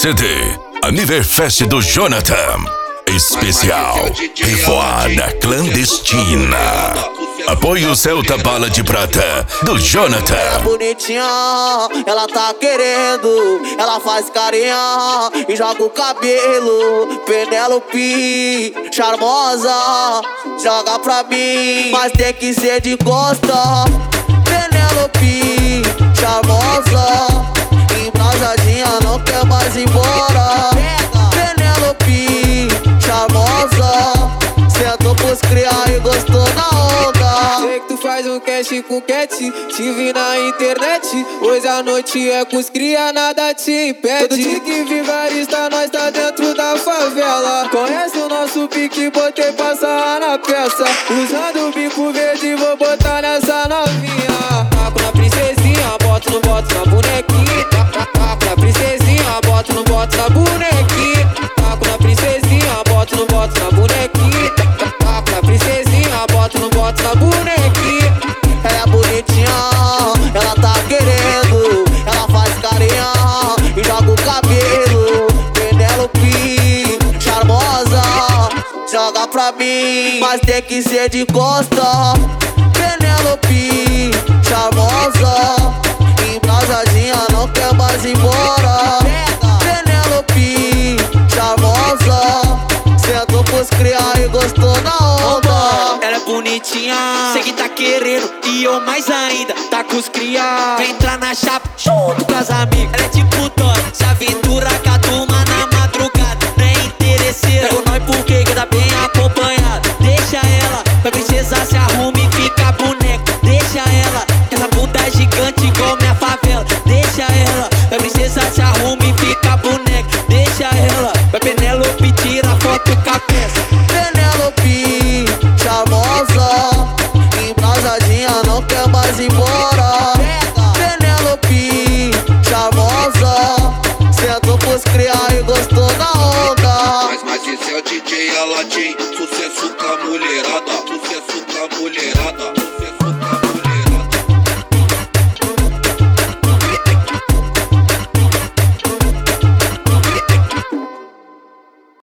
CD Aniverfest do Jonathan. Especial Revoada Clandestina. Apoio Celta Bala de Prata do Jonathan. Ela é bonitinha, ela tá querendo. Ela faz carinha e joga o cabelo. Penélope, charmosa, joga pra mim, mas tem que ser de costa. Penélope, charmosa, embrasadinha, não quer mais ir embora. Penélope, charmosa, sentou pros criar e gostou na onda. Sei que tu faz um cash com cat, te vi na internet. Hoje à noite é com os cria, nada te impede. Todo dia que vigarista, nós tá dentro da favela. Conhece o nosso pique, botei passar na peça. Usando o bico verde, vou botar nessa novinha. Taco na princesinha, boto no boto na bonequinha. Taco na princesinha, boto no boto na bonequinha. Taco na princesinha, boto no boto na bonequinha. Taco na princesinha, boto no boto na bonequinha. Ela é bonitinha, ela tá querendo. Ela faz carinha e joga o cabelo. Penélope, charmosa, joga pra mim, mas tem que ser de costa. Penélope, charmosa, embrasadinha, não quer mais ir embora. Penélope, charmosa, sentou pros criar e gostou na onda. Ela é bonitinha, sei que tá querendo, e eu mais ainda, tá com os cria. Vem entrar na chapa junto com as amigas. Ela é tipo Dora, se aventura